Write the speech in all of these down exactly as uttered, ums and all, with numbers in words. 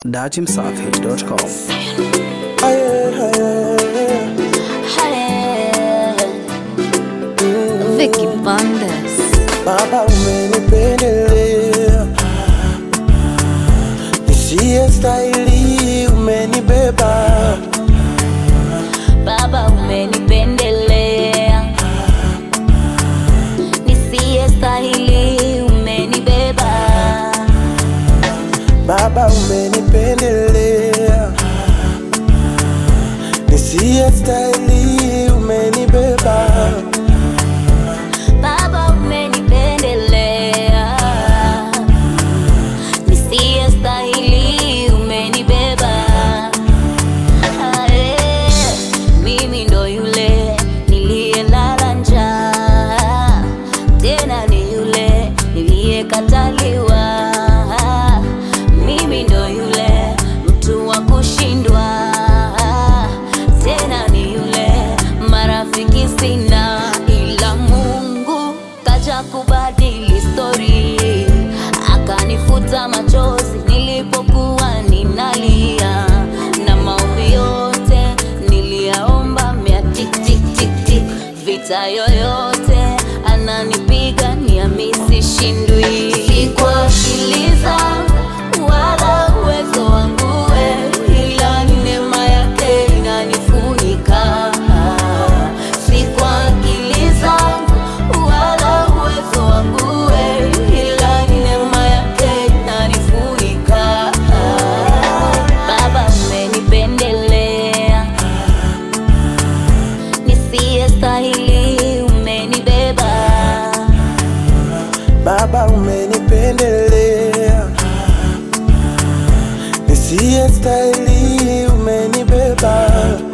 dachimsafi dot com. Vicky Bandes. Baba umenipendelea, nisiye stahili umenibeba. Baba umenipendelea, nisiye stahili umenibeba. Baba umenipendelea, nisiye stahili umenibeba. Baba umenipendelea, nisiye stahili umenibeba. Ae, mimi ndo yule niliyelala njaa, tena ni yule niliyekataliwa. Mimi ndo yule mtu wa kushindwa, tena ni yule marafiki sina, ila Mungu kaja kubadili story, akanifuta machozi nilipokuwa ninalia, na maombi yote niliyaomba mea tik tik tik tik. Vita yoyote ananipiga niamisi shindwi, si kwa akili zangu wala uwezo wangu we, ila ni neema yake inanifunika. Si kwa akili zangu wala uwezo wangu we, ila ni neema yake inanifunika. Baba umenipendelea, nisiye stahili umenibeba. Baba umenipendelea, nisiye stahili umenibeba.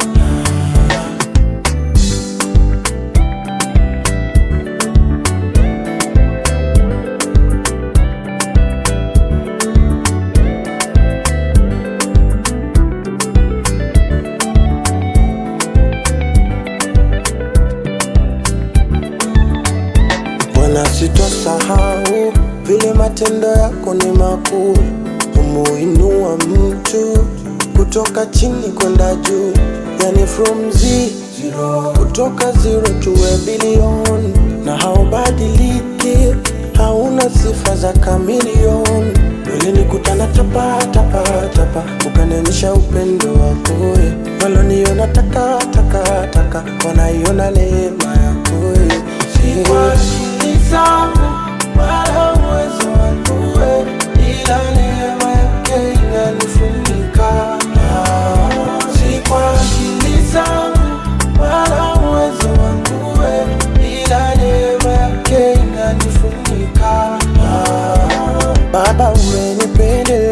Bwana, sitosahau vile matendo yako ni makuu. Umuinua mtu kutoka chini kwenda juu, yani from zero, kutoka zero to a billion. Na haubadiliki, hauna sifa za kamilion. Ulinikutana tapa tapa tapa, ukanionyesha upendo wako. Waloniona taka taka taka, wanaiona neema yako. Si kwa akili zangu wala uwezo wangu we, ila neema yake inanifunika. Si kwa akili zangu wala uwezo wangu we, ila neema yake inanifunika. Baba umenipendelea,